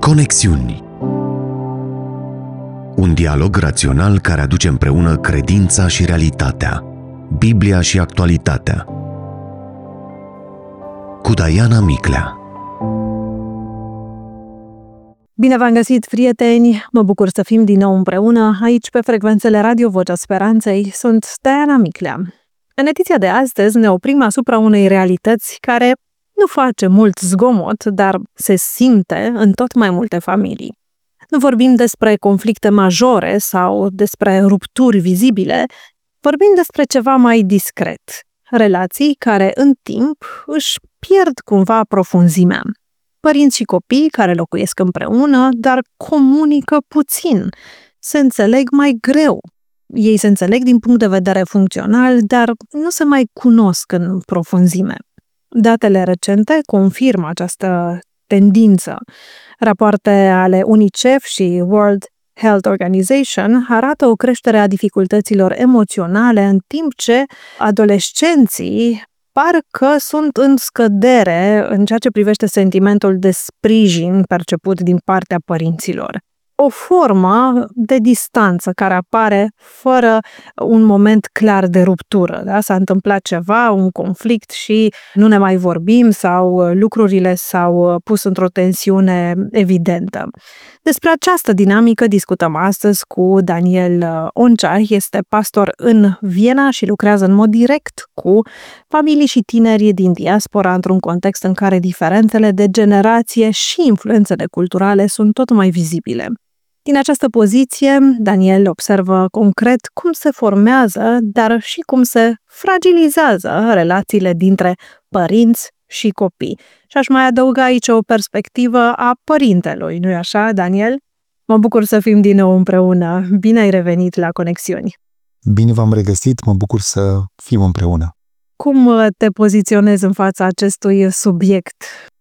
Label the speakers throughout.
Speaker 1: Conexiuni. Un dialog rațional care aduce împreună credința și realitatea, Biblia și actualitatea. Cu Diana Miclea.
Speaker 2: Bine v-am găsit, prieteni! Mă bucur să fim din nou împreună aici pe frecvențele Radio Vocea Speranței. Sunt Diana Miclea. În ediția de astăzi ne oprim asupra unei realități care nu face mult zgomot, dar se simte în tot mai multe familii. Nu vorbim despre conflicte majore sau despre rupturi vizibile, vorbim despre ceva mai discret, relații care în timp își pierd cumva profunzimea. Părinți și copii care locuiesc împreună, dar comunică puțin, se înțeleg mai greu. Ei se înțeleg din punct de vedere funcțional, dar nu se mai cunosc în profunzime. Datele recente confirmă această tendință. Rapoarte ale UNICEF și World Health Organization arată o creștere a dificultăților emoționale, în timp ce adolescenții parcă sunt în scădere în ceea ce privește sentimentul de sprijin perceput din partea părinților. O formă de distanță care apare fără un moment clar de ruptură. Da? S-a întâmplat ceva, un conflict și nu ne mai vorbim sau lucrurile s-au pus într-o tensiune evidentă. Despre această dinamică discutăm astăzi cu Daniel Oncea. Este pastor în Viena și lucrează în mod direct cu familii și tineri din diaspora într-un context în care diferențele de generație și influențele culturale sunt tot mai vizibile. Din această poziție, Daniel observă concret cum se formează, dar și cum se fragilizează relațiile dintre părinți și copii. Și aș mai adăuga aici o perspectivă a părintelui, nu-i așa, Daniel? Mă bucur să fim din nou împreună. Bine ai revenit la Conexiuni!
Speaker 3: Bine v-am regăsit, mă bucur să fim împreună.
Speaker 2: Cum te poziționezi în fața acestui subiect?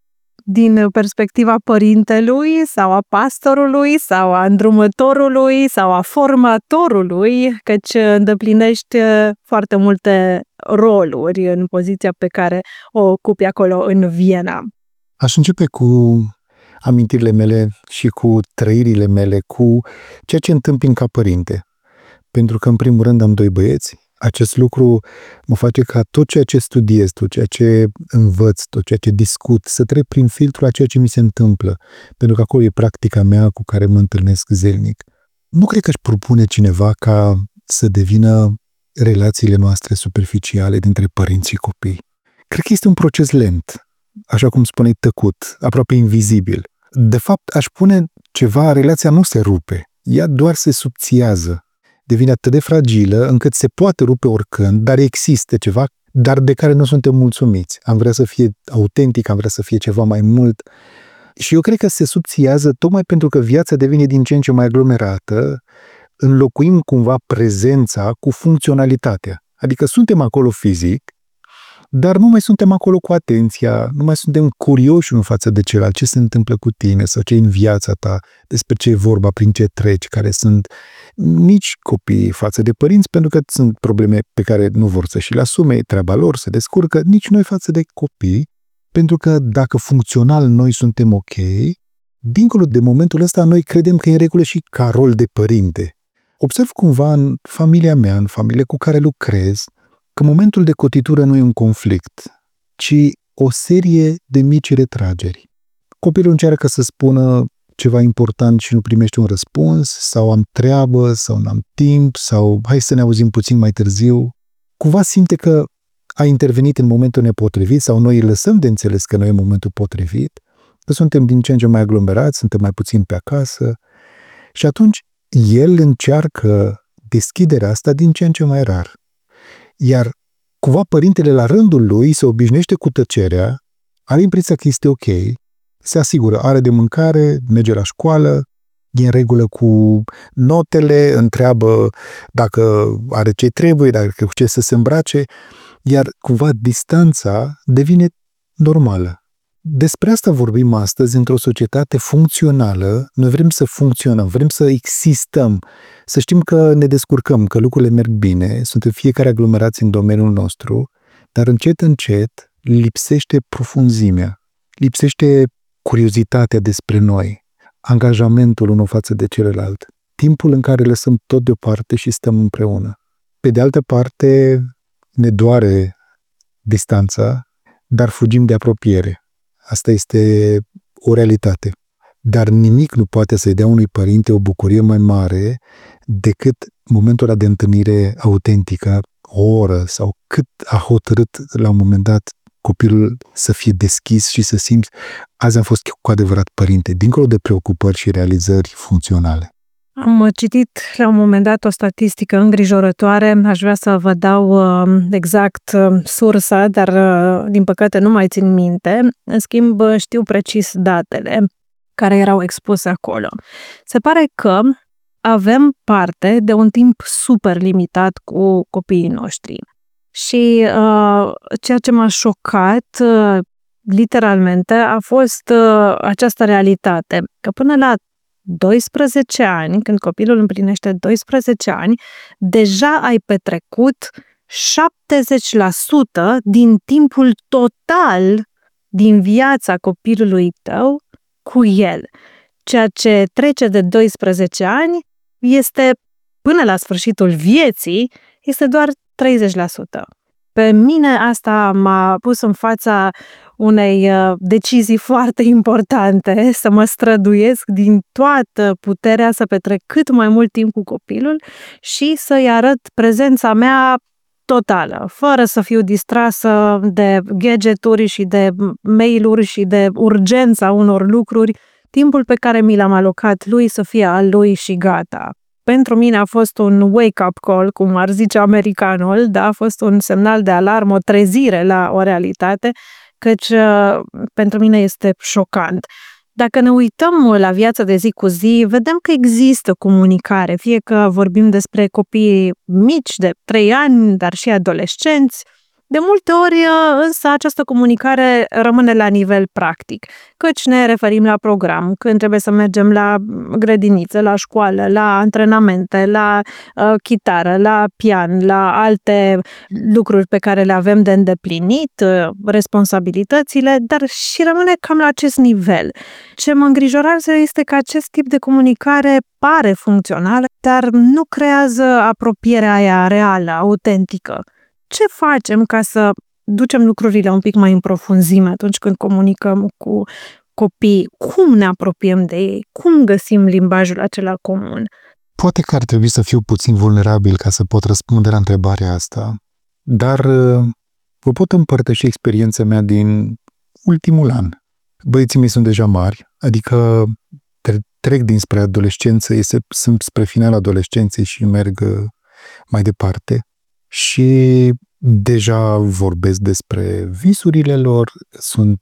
Speaker 2: Din perspectiva părintelui sau a pastorului sau a îndrumătorului sau a formatorului, căci îndeplinești foarte multe roluri în poziția pe care o ocupi acolo în Viena.
Speaker 3: Aș începe cu amintirile mele și cu trăirile mele, cu ceea ce întâmpin ca părinte. Pentru că, în primul rând, am doi băieți. Acest lucru mă face ca tot ceea ce studiez, tot ceea ce învăț, tot ceea ce discut, să trec prin filtrul a ceea ce mi se întâmplă. Pentru că acolo e practica mea cu care mă întâlnesc zilnic. Nu cred că își propune cineva ca să devină relațiile noastre superficiale dintre părinți și copii. Cred că este un proces lent, așa cum spuneai, tăcut, aproape invizibil. De fapt, aș spune ceva, relația nu se rupe, ea doar se subțiază. Devine atât de fragilă încât se poate rupe oricând, dar există ceva, dar de care nu suntem mulțumiți. Am vrea să fie autentic, am vrea să fie ceva mai mult. Și eu cred că se subțiază tocmai pentru că viața devine din ce în ce mai aglomerată, înlocuim cumva prezența cu funcționalitatea. Adică suntem acolo fizic, dar nu mai suntem acolo cu atenția, nu mai suntem curioși în față de celălalt, ce se întâmplă cu tine sau ce e în viața ta, despre ce e vorba, prin ce treci, care sunt nici copiii față de părinți, pentru că sunt probleme pe care nu vor să și le asume, treaba lor, se descurcă, nici noi față de copii, pentru că dacă funcțional noi suntem ok, dincolo de momentul ăsta noi credem că e în regulă și ca rol de părinte. Observ cumva în familia mea, în familie cu care lucrez, că momentul de cotitură nu e un conflict, ci o serie de mici retrageri. Copilul încearcă să spună ceva important și nu primește un răspuns, sau am treabă, sau n-am timp, sau hai să ne auzim puțin mai târziu. Cumva simte că a intervenit în momentul nepotrivit sau noi îi lăsăm de înțeles că nu e momentul potrivit, că suntem din ce în ce mai aglomerați, suntem mai puțin pe acasă și atunci el încearcă deschiderea asta din ce în ce mai rar. Iar cumva părintele la rândul lui se obișnuiește cu tăcerea, are impresia că este ok, se asigură, are de mâncare, merge la școală, e în regulă cu notele, întreabă dacă are ce trebuie, dacă cu ce să se îmbrace, iar cumva distanța devine normală. Despre asta vorbim astăzi într-o societate funcțională. Noi vrem să funcționăm, vrem să existăm, să știm că ne descurcăm, că lucrurile merg bine, suntem fiecare aglomerați în domeniul nostru, dar încet, încet lipsește profunzimea, lipsește curiozitatea despre noi. angajamentul unul față de celălalt. Timpul în care lăsăm tot deoparte și stăm împreună. Pe de altă parte, ne doare distanța, dar fugim de apropiere. Asta este o realitate. Dar nimic nu poate să-i dea unui părinte o bucurie mai mare decât momentul ăla de întâlnire autentică, o oră sau cât a hotărât la un moment dat copilul să fie deschis și să simți azi am fost cu adevărat părinte, dincolo de preocupări și realizări funcționale.
Speaker 2: Am citit la un moment dat o statistică îngrijorătoare, aș vrea să vă dau exact sursa, dar din păcate nu mai țin minte. În schimb, știu precis datele care erau expuse acolo. Se pare că avem parte de un timp super limitat cu copiii noștri. Și ceea ce m-a șocat, literalmente, a fost această realitate, că până la 12 ani, când copilul împlinește 12 ani, deja ai petrecut 70% din timpul total din viața copilului tău cu el. Ceea ce trece de 12 ani este, până la sfârșitul vieții, este doar 30%. Pe mine asta m-a pus în fața unei decizii foarte importante, să mă străduiesc din toată puterea să petrec cât mai mult timp cu copilul și să-i arăt prezența mea totală, fără să fiu distrasă de gadgeturi și de mail-uri și de urgența unor lucruri. Timpul pe care mi l-am alocat lui să fie al lui și gata. Pentru mine a fost un wake-up call, cum ar zice americanul, da? A fost un semnal de alarmă, o trezire la o realitate, căci pentru mine este șocant. Dacă ne uităm la viața de zi cu zi, vedem că există comunicare, fie că vorbim despre copii mici de 3 ani, dar și adolescenți. De multe ori, însă, această comunicare rămâne la nivel practic, căci ne referim la program, când trebuie să mergem la grădiniță, la școală, la antrenamente, la chitară, la pian, la alte lucruri pe care le avem de îndeplinit, responsabilitățile, dar și rămâne cam la acest nivel. Ce mă îngrijorează este că acest tip de comunicare pare funcțional, dar nu creează apropierea aia reală, autentică. Ce facem ca să ducem lucrurile un pic mai în profunzime atunci când comunicăm cu copii? Cum ne apropiem de ei? Cum găsim limbajul acela comun?
Speaker 3: Poate că ar trebui să fiu puțin vulnerabil ca să pot răspunde la întrebarea asta, dar vă pot împărtăși experiența mea din ultimul an. Băieții mei sunt deja mari, adică trec dinspre adolescență, sunt spre finalul adolescenței și merg mai departe. Și deja vorbesc despre visurile lor, sunt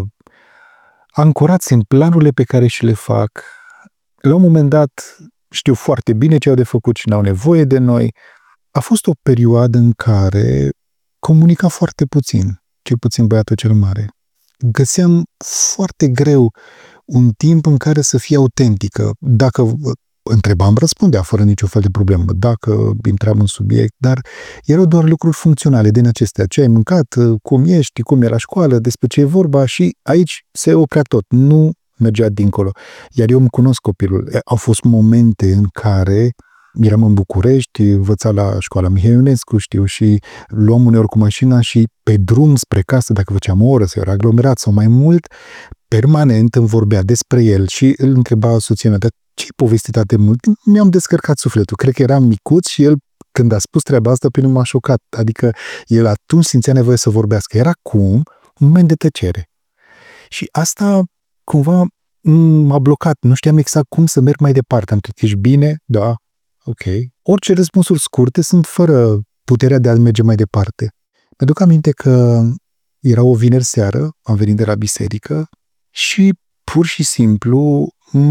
Speaker 3: ancorați în planurile pe care și le fac. La un moment dat știu foarte bine ce au de făcut și n-au nevoie de noi. A fost o perioadă în care comunica foarte puțin, cel puțin băiatul cel mare. Găseam foarte greu un timp în care să fie autentică. Dacă întrebam, răspundea fără niciun fel de problemă, dacă intram în subiect, dar erau doar lucruri funcționale din acestea. Ce ai mâncat, cum ești, cum e la școală, despre ce e vorba și aici se oprea tot. Nu mergea dincolo. Iar eu îmi cunosc copilul. Au fost momente în care eram în București, învăța la școala Mihai Ionescu, știu, și luam uneori cu mașina și pe drum spre casă, dacă făceam o oră sau era aglomerat sau mai mult, permanent îmi vorbea despre el și îl întreba soția mea, ce-i povestit atât de mult? Mi-am descărcat sufletul. Cred că eram micuț și el, când a spus treaba asta, pe mine m-a șocat. Adică el atunci simțea nevoie să vorbească. Era cum? Un moment de tăcere. Și asta cumva m-a blocat. Nu știam exact cum să merg mai departe. Am zis, ești bine? Da. Ok. Orice răspunsuri scurte sunt fără puterea de a merge mai departe. Mi-aduc aminte că era o vineri seară, am venit de la biserică și pur și simplu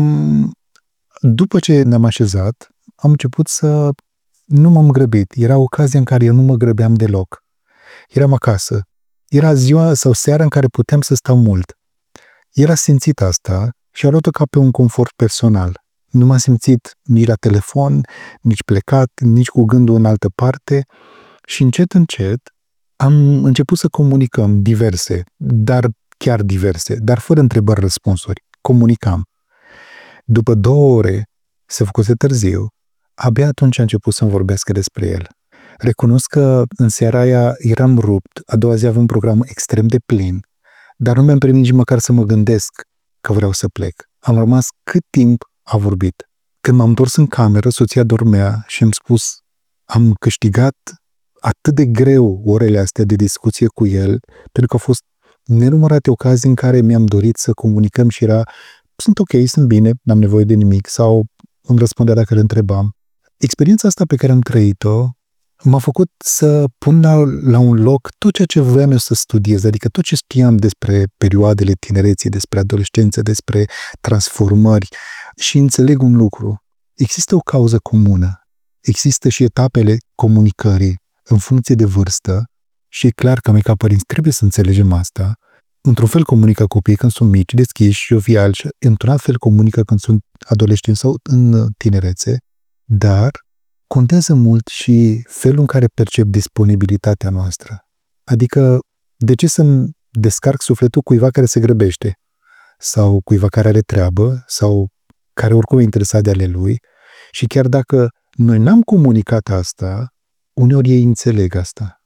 Speaker 3: după ce ne-am așezat, am început să nu m-am grăbit. Era ocazia în care eu nu mă grăbeam deloc. Eram acasă. Era ziua sau seara în care puteam să stau mult. El a simțit asta și a luat-o ca pe un confort personal. Nu m-am simțit nici la telefon, nici plecat, nici cu gândul în altă parte și încet, încet am început să comunicăm diverse, dar chiar diverse, dar fără întrebări-răspunsuri. Comunicam. După 2 ore, se făcuse târziu, abia atunci a început să-mi vorbească despre el. Recunosc că în seara aia eram rupt, a doua zi aveam un program extrem de plin, dar nu mi-am permis nici măcar să mă gândesc că vreau să plec. Am rămas cât timp a vorbit. Când m-am întors în cameră, soția dormea și am spus, am câștigat atât de greu orele astea de discuție cu el, pentru că au fost nenumărate ocazii în care mi-am dorit să comunicăm și era, sunt ok, sunt bine, n-am nevoie de nimic, sau îmi răspundea dacă îl întrebam. Experiența asta pe care am trăit-o m-a făcut să pun la un loc tot ceea ce voiam eu să studiez, adică tot ce știam despre perioadele tinereții, despre adolescență, despre transformări și înțeleg un lucru. Există o cauză comună, există și etapele comunicării în funcție de vârstă și e clar că noi ca părinți trebuie să înțelegem asta. Într-un fel comunică copiii când sunt mici, deschiși, joviali și într-un alt fel comunică când sunt adolescenți sau în tinerețe, dar contează mult și felul în care percep disponibilitatea noastră. Adică, de ce să-mi descarc sufletul cuiva care se grăbește? Sau cuiva care are treabă? Sau care oricum e interesat de ale lui? Și chiar dacă noi n-am comunicat asta, uneori ei înțeleg asta.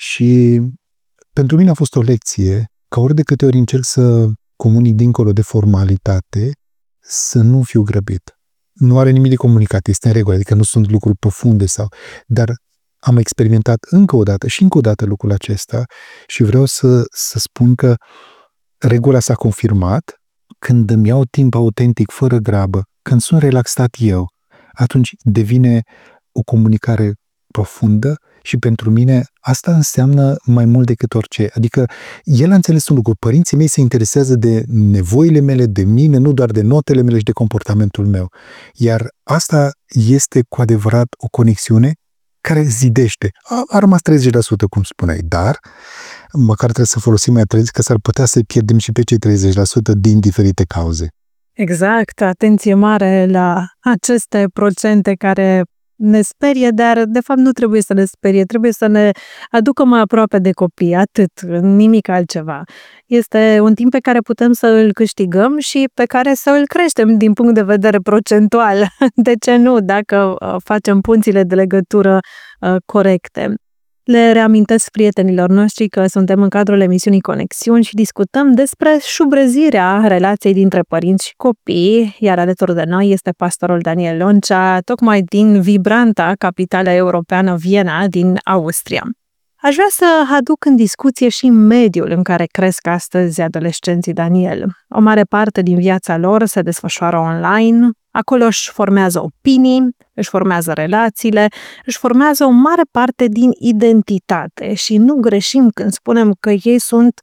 Speaker 3: Și pentru mine a fost o lecție că ori de câte ori încerc să comunic dincolo de formalitate, să nu fiu grăbit. Nu are nimic de comunicat, este în regulă, adică nu sunt lucruri profunde dar am experimentat încă o dată și încă o dată lucrul acesta și vreau să spun că regula s-a confirmat când îmi iau timp autentic, fără grabă, când sunt relaxat eu, atunci devine o comunicare profundă și pentru mine asta înseamnă mai mult decât orice. Adică el a înțeles un lucru, părinții mei se interesează de nevoile mele, de mine, nu doar de notele mele și de comportamentul meu. Iar asta este cu adevărat o conexiune care zidește. A rămas 30%, cum spuneai, dar măcar trebuie să folosim mai 30%, că s-ar putea să pierdem și pe cei 30% din diferite cauze.
Speaker 2: Exact, atenție mare la aceste procente care ne sperie, dar de fapt nu trebuie să ne sperie, trebuie să ne aducă mai aproape de copii, atât, nimic altceva. Este un timp pe care putem să îl câștigăm și pe care să îl creștem din punct de vedere procentual. De ce nu, dacă facem punțile de legătură corecte. Le reamintesc prietenilor noștri că suntem în cadrul emisiunii Conexiuni și discutăm despre șubrezirea relației dintre părinți și copii, iar alături de noi este pastorul Daniel Loncea, tocmai din vibranta capitală europeană Viena, din Austria. Aș vrea să aduc în discuție și mediul în care cresc astăzi adolescenții, Daniel. O mare parte din viața lor se desfășoară online, acolo își formează opinii, își formează relațiile, își formează o mare parte din identitate și nu greșim când spunem că ei sunt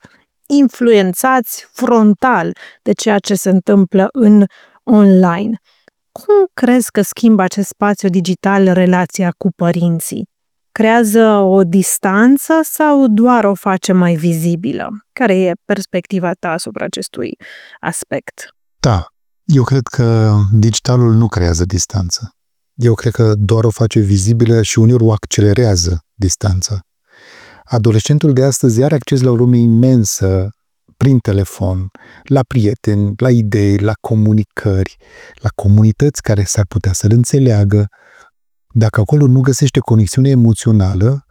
Speaker 2: influențați frontal de ceea ce se întâmplă în online. Cum crezi că schimbă acest spațiu digital relația cu părinții? Creează o distanță sau doar o face mai vizibilă? Care e perspectiva ta asupra acestui aspect?
Speaker 3: Da, eu cred că digitalul nu creează distanță. Eu cred că doar o face vizibilă și uneori o accelerează distanța. Adolescentul de astăzi are acces la o lume imensă prin telefon, la prieteni, la idei, la comunicări, la comunități care s-ar putea să-l înțeleagă. Dacă acolo nu găsește conexiune emoțională,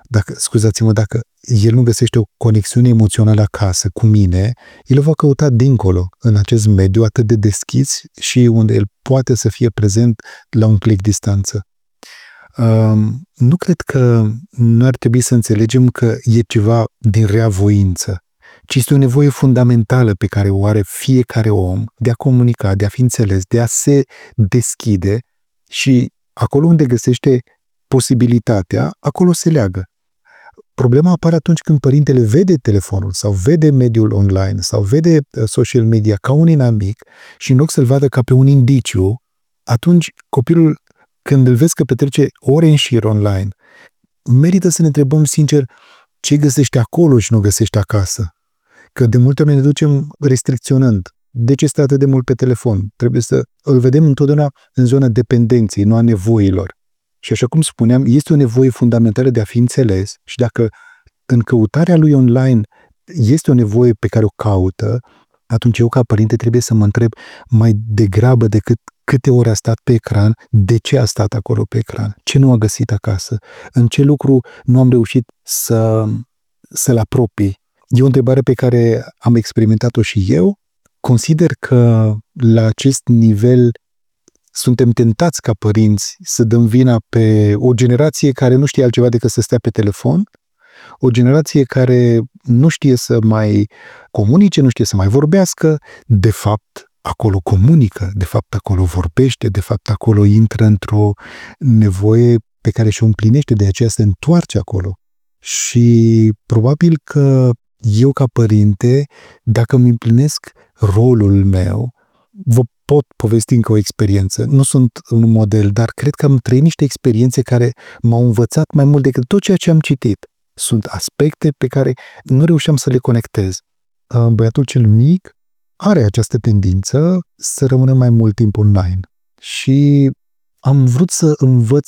Speaker 3: dacă el nu găsește o conexiune emoțională acasă cu mine, el o va căuta dincolo, în acest mediu atât de deschis și unde el poate să fie prezent la un click distanță. Nu cred că nu ar trebui să înțelegem că e ceva din rea voință, ci este o nevoie fundamentală pe care o are fiecare om de a comunica, de a fi înțeles, de a se deschide și acolo unde găsește posibilitatea, acolo se leagă. Problema apare atunci când părintele vede telefonul sau vede mediul online sau vede social media ca un inamic și în loc să-l vadă ca pe un indiciu, atunci copilul, când îl vezi că petrece ore în șir online, merită să ne întrebăm sincer ce găsește acolo și nu găsește acasă. Că de multe ori ne ducem restricționând. De ce stă atât de mult pe telefon? Trebuie să îl vedem întotdeauna în zona dependenței, nu a nevoilor. Și așa cum spuneam, este o nevoie fundamentală de a fi înțeles și dacă în căutarea lui online este o nevoie pe care o caută, atunci eu ca părinte trebuie să mă întreb mai degrabă decât câte ore a stat pe ecran, de ce a stat acolo pe ecran, ce nu a găsit acasă, în ce lucru nu am reușit să-l apropii. E o întrebare pe care am experimentat-o și eu. Consider că la acest nivel suntem tentați ca părinți să dăm vina pe o generație care nu știe altceva decât să stea pe telefon, o generație care nu știe să mai comunice, nu știe să mai vorbească, de fapt acolo comunică, de fapt acolo vorbește, de fapt acolo intră într-o nevoie pe care și-o împlinește, de aceea se întoarce acolo. Și probabil că eu ca părinte, dacă îmi împlinesc rolul meu, vă pot povesti încă o experiență. Nu sunt un model, dar cred că am trăit niște experiențe care m-au învățat mai mult decât tot ceea ce am citit. Sunt aspecte pe care nu reușeam să le conectez. Băiatul cel mic are această tendință să rămână mai mult timp online. Și am vrut să învăț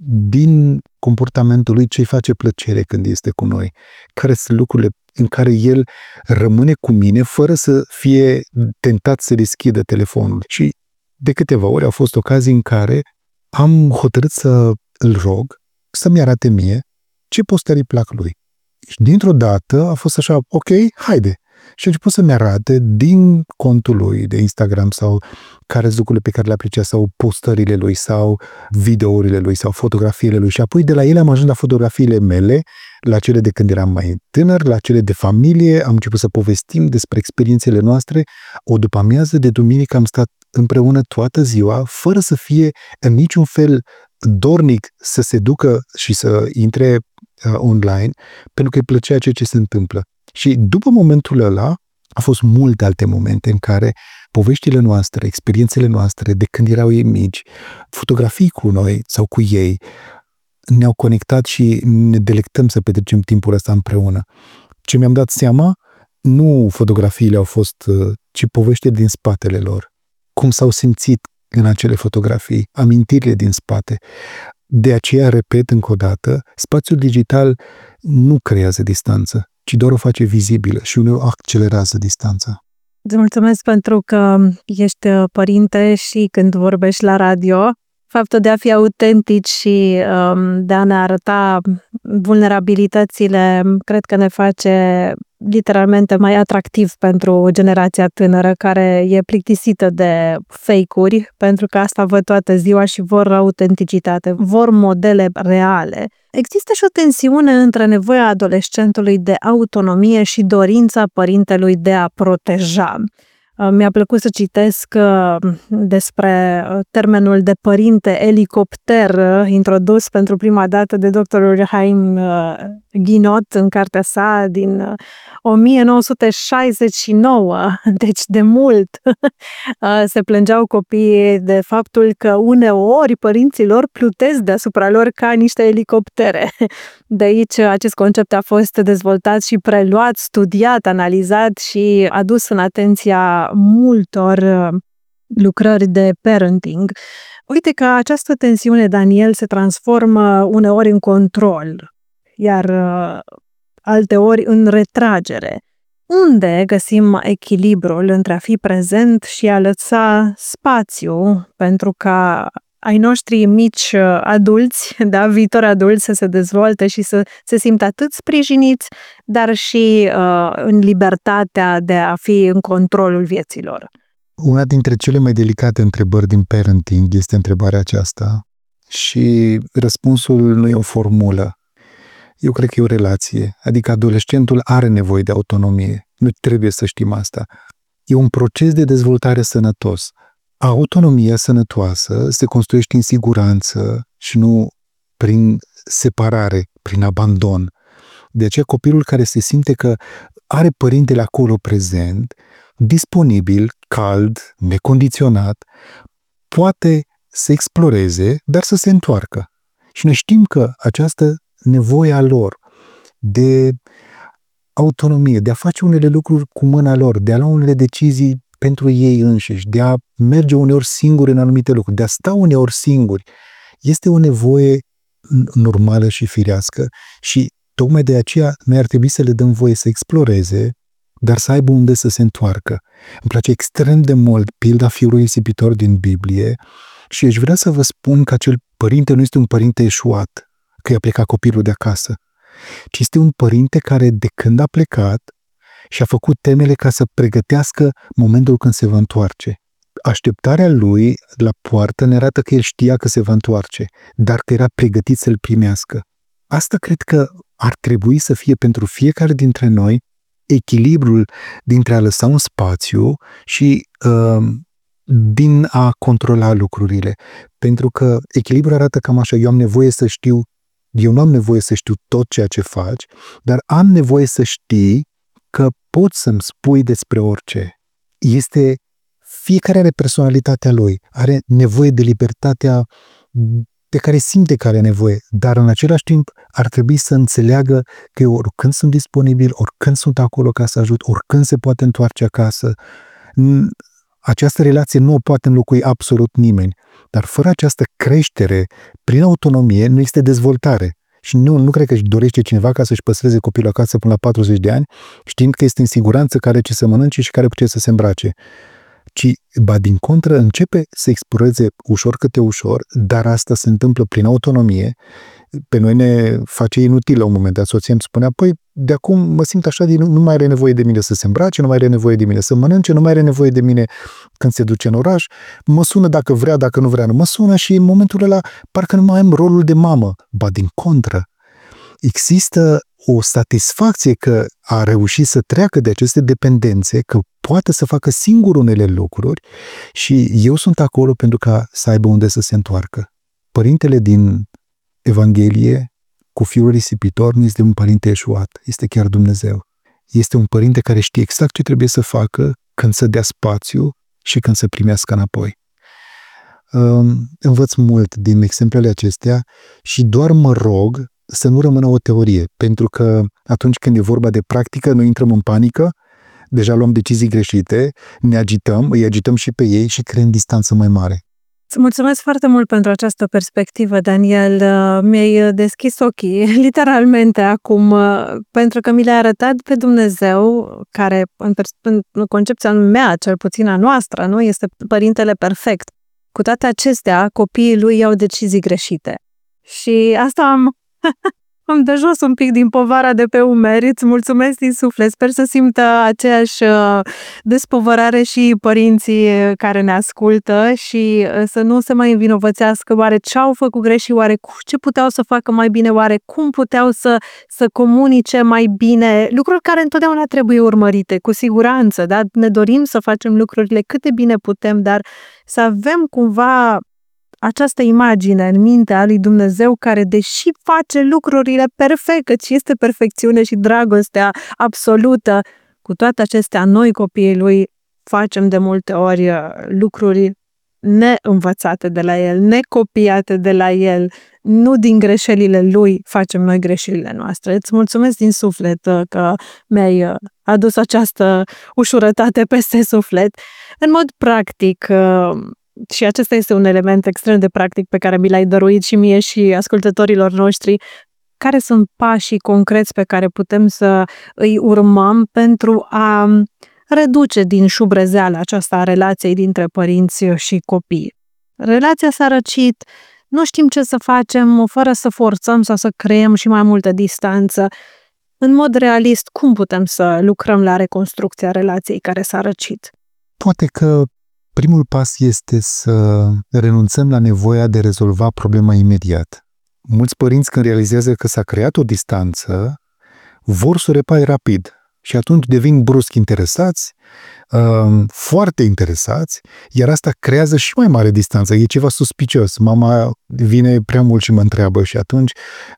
Speaker 3: din comportamentul lui ce-i face plăcere când este cu noi, care sunt lucrurile în care el rămâne cu mine fără să fie tentat să deschidă telefonul. Și de câteva ori au fost ocazii în care am hotărât să îl rog să-mi arate mie ce postări îi plac lui. Și dintr-o dată a fost așa, ok, haide. Și a început să-mi arate din contul lui de Instagram sau care sunt lucrurile pe care le aprecia sau postările lui sau videourile lui sau fotografiile lui. Și apoi de la ele am ajuns la fotografiile mele, la cele de când eram mai tânăr, la cele de familie, am început să povestim despre experiențele noastre. O după-amiază de duminică am stat împreună toată ziua, fără să fie în niciun fel dornic să se ducă și să intre online, pentru că îi plăcea ceea ce se întâmplă. Și după momentul ăla, au fost multe alte momente în care poveștile noastre, experiențele noastre, de când erau ei mici, fotografii cu noi sau cu ei, ne-au conectat și ne delectăm să petrecem timpul ăsta împreună. Ce mi-am dat seama, nu fotografiile au fost, ci poveștile din spatele lor. Cum s-au simțit în acele fotografii, amintirile din spate. De aceea, repet încă o dată, spațiul digital nu creează distanță, ci doar o face vizibilă și uneori accelerează distanța.
Speaker 2: Îți mulțumesc pentru că ești părinte și când vorbești la radio, faptul de a fi autentici și de a ne arăta vulnerabilitățile, cred că ne face literalmente mai atractiv pentru generația tânără care e plictisită de fake-uri, pentru că asta văd toată ziua și vor autenticitate, vor modele reale. Există și o tensiune între nevoia adolescentului de autonomie și dorința părintelui de a proteja. Mi-a plăcut să citesc despre termenul de părinte elicopter introdus pentru prima dată de doctorul Haim Ginott în cartea sa din 1969, deci de mult. Se plângeau copiii de faptul că uneori părinții lor plutesc deasupra lor ca niște elicoptere. De aici acest concept a fost dezvoltat și preluat, studiat, analizat și adus în atenția multor lucrări de parenting. Uite că această tensiune, Daniel, se transformă uneori în control, iar alteori în retragere. Unde găsim echilibrul între a fi prezent și a lăsa spațiu pentru ca ai noștri mici adulți, da, viitori adulți, să se dezvolte și să se simtă atât sprijiniți, dar și în libertatea de a fi în controlul vieților?
Speaker 3: Una dintre cele mai delicate întrebări din parenting este întrebarea aceasta și răspunsul nu e o formulă. Eu cred că e o relație, adică adolescentul are nevoie de autonomie. Nu trebuie să știm asta. E un proces de dezvoltare sănătos. Autonomia sănătoasă se construiește în siguranță și nu prin separare, prin abandon. De aceea copilul care se simte că are părintele acolo prezent, disponibil, cald, necondiționat, poate să exploreze, dar să se întoarcă. Și noi știm că această nevoie a lor de autonomie, de a face unele lucruri cu mâna lor, de a lua unele decizii pentru ei înșiși, de a merge uneori singuri în anumite lucruri, de a sta uneori singuri, este o nevoie normală și firească și tocmai de aceea noi ar trebui să le dăm voie să exploreze, dar să aibă unde să se întoarcă. Îmi place extrem de mult pilda fiului risipitor din Biblie și aș vrea să vă spun că acel părinte nu este un părinte eșuat, că i-a plecat copilul de acasă, ci este un părinte care de când a plecat și-a făcut temele ca să pregătească momentul când se va întoarce. Așteptarea lui la poartă ne arată că el știa că se va întoarce, dar că era pregătit să-l primească. Asta cred că ar trebui să fie pentru fiecare dintre noi echilibrul dintre a lăsa un spațiu și din a controla lucrurile. Pentru că echilibrul arată cam așa, eu nu am nevoie să știu tot ceea ce faci, dar am nevoie să știi că poți să-mi spui despre orice. Fiecare are personalitatea lui, are nevoie de libertatea de care simte că are nevoie, dar în același timp ar trebui să înțeleagă că eu oricând sunt disponibil, oricând sunt acolo ca să ajut, oricând se poate întoarce acasă. Această relație nu o poate înlocui absolut nimeni, dar fără această creștere, prin autonomie, nu este dezvoltare. Și nu cred că își dorește cineva ca să-și păstreze copilul acasă până la 40 de ani, știind că este în siguranță, că are ce să mănânce și care are ce să se îmbrace. Ci, din contră, începe să exploreze ușor câte ușor, dar asta se întâmplă prin autonomie. Pe noi ne face inutil la un moment dat. Soția îmi spunea, păi, de acum mă simt așa, nu mai are nevoie de mine să se îmbrace, nu mai are nevoie de mine să mănânce, nu mai are nevoie de mine când se duce în oraș, mă sună dacă vrea, dacă nu vrea, nu mă sună și în momentul ăla parcă nu mai am rolul de mamă. Din contră, există o satisfacție că a reușit să treacă de aceste dependențe, că poate să facă singur unele lucruri și eu sunt acolo pentru ca să aibă unde să se întoarcă. Părintele din Evanghelie cu fiul risipitor nu este un părinte eșuat, este chiar Dumnezeu. Este un părinte care știe exact ce trebuie să facă când să dea spațiu și când să primească înapoi. Învăț mult din exemplele acestea și doar mă rog să nu rămână o teorie, pentru că atunci când e vorba de practică, noi intrăm în panică, deja luăm decizii greșite, ne agităm, îi agităm și pe ei și creăm distanță mai mare.
Speaker 2: Îți mulțumesc foarte mult pentru această perspectivă, Daniel. Mi-ai deschis ochii, literalmente, acum, pentru că mi le-ai arătat pe Dumnezeu, care, în concepția mea, cel puțin a noastră, nu este părintele perfect. Cu toate acestea, copiii lui iau decizii greșite. Și asta am dă jos un pic din povara de pe umeri, îți mulțumesc din suflet, sper să simtă aceeași despovărare și părinții care ne ascultă și să nu se mai învinovățească oare ce au făcut greșit, oare ce puteau să facă mai bine, oare cum puteau să comunice mai bine, lucruri care întotdeauna trebuie urmărite, cu siguranță, da? Ne dorim să facem lucrurile cât de bine putem, dar să avem cumva această imagine în mintea lui Dumnezeu care, deși face lucrurile perfect, căci este perfecțiune și dragostea absolută, cu toate acestea, noi copiii lui facem de multe ori lucruri neînvățate de la el, necopiate de la el, nu din greșelile lui facem noi greșelile noastre. Îți mulțumesc din suflet că mi-ai adus această ușurătate peste suflet. În mod practic, și acesta este un element extrem de practic pe care mi l-ai dăruit și mie și ascultătorilor noștri, care sunt pașii concreți pe care putem să îi urmăm pentru a reduce din șubrezeală aceasta a relației dintre părinți și copii. Relația s-a răcit, nu știm ce să facem fără să forțăm sau să creăm și mai multă distanță. În mod realist, cum putem să lucrăm la reconstrucția relației care s-a răcit?
Speaker 3: Poate că primul pas este să renunțăm la nevoia de a rezolva problema imediat. Mulți părinți, când realizează că s-a creat o distanță, vor să o repare rapid și atunci devin brusc interesați, foarte interesați, iar asta creează și mai mare distanță. E ceva suspicios. Mama vine prea mult și mă întreabă și atunci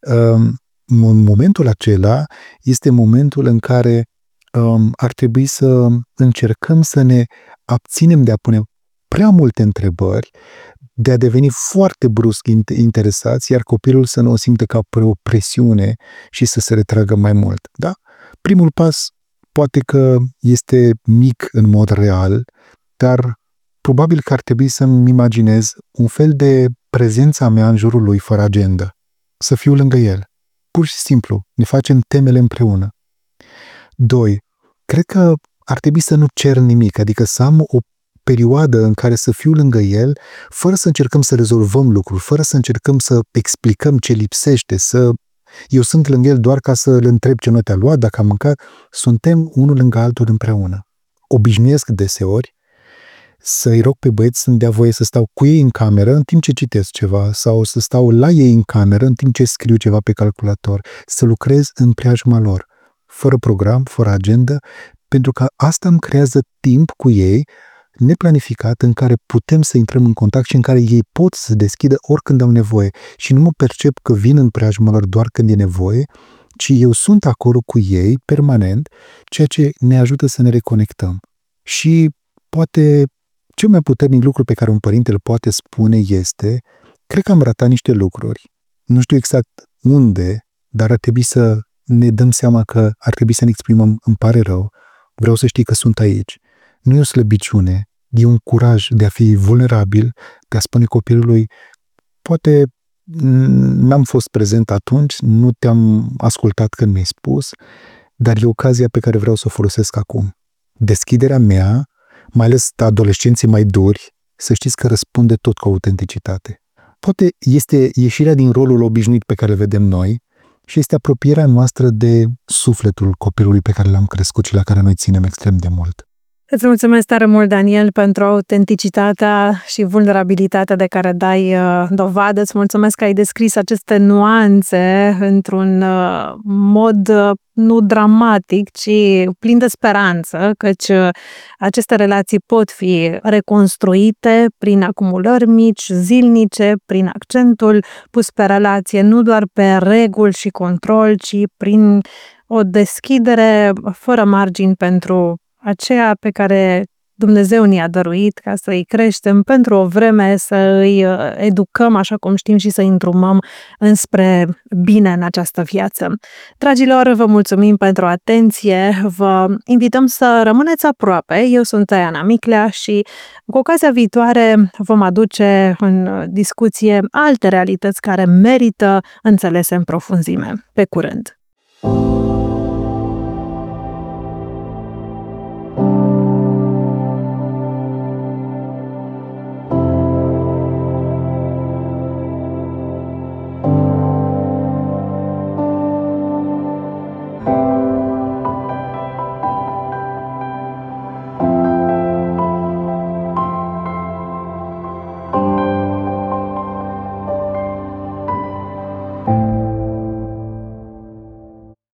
Speaker 3: în momentul acela este momentul în care ar trebui să încercăm să ne abținem de a pune prea multe întrebări, de a deveni foarte brusc interesați, iar copilul să nu o simtă ca o presiune și să se retragă mai mult. Da? Primul pas poate că este mic în mod real, dar probabil că ar trebui să-mi imaginez un fel de prezența mea în jurul lui fără agendă. Să fiu lângă el. Pur și simplu, ne facem temele împreună. 2. cred că ar trebui să nu cer nimic, adică să am o perioadă în care să fiu lângă el, fără să încercăm să rezolvăm lucruri, fără să încercăm să explicăm ce lipsește, eu sunt lângă el doar ca să îl întreb ce note a luat, dacă a mâncat, suntem unul lângă altul împreună. Obișnuiesc deseori să-i rog pe băieți să-mi dea voie să stau cu ei în cameră în timp ce citesc ceva sau să stau la ei în cameră în timp ce scriu ceva pe calculator, să lucrez în preajma lor, fără program, fără agenda, pentru că asta îmi creează timp cu ei neplanificat în care putem să intrăm în contact și în care ei pot să se deschidă oricând au nevoie și nu mă percep că vin în preajma lor doar când e nevoie, ci eu sunt acolo cu ei permanent, ceea ce ne ajută să ne reconectăm. Și poate cel mai puternic lucru pe care un părinte îl poate spune este: cred că am ratat niște lucruri, nu știu exact unde, dar ar trebui să ne dăm seama că ar trebui să ne exprimăm, îmi pare rău, vreau să știi că sunt aici. Nu e o slăbiciune, e un curaj de a fi vulnerabil, de a spune copilului: poate n-am fost prezent atunci, nu te-am ascultat când mi-ai spus, dar e ocazia pe care vreau să o folosesc acum. Deschiderea mea, mai ales adolescenții mai duri, să știți că răspunde tot cu autenticitate. Poate este ieșirea din rolul obișnuit pe care îl vedem noi și este apropierea noastră de sufletul copilului pe care l-am crescut și la care noi ținem extrem de mult.
Speaker 2: Îți mulțumesc tare mult, Daniel, pentru autenticitatea și vulnerabilitatea de care dai dovadă. Îți mulțumesc că ai descris aceste nuanțe într-un mod nu dramatic, ci plin de speranță, căci aceste relații pot fi reconstruite prin acumulări mici, zilnice, prin accentul pus pe relație, nu doar pe reguli și control, ci prin o deschidere fără margini pentru aceea pe care Dumnezeu ne-a dăruit ca să îi creștem pentru o vreme, să îi educăm așa cum știm și să îi îndrumăm înspre bine în această viață. Dragilor, vă mulțumim pentru atenție, vă invităm să rămâneți aproape. Eu sunt Diana Miclea și cu ocazia viitoare vom aduce în discuție alte realități care merită înțelese în profunzime. Pe curând!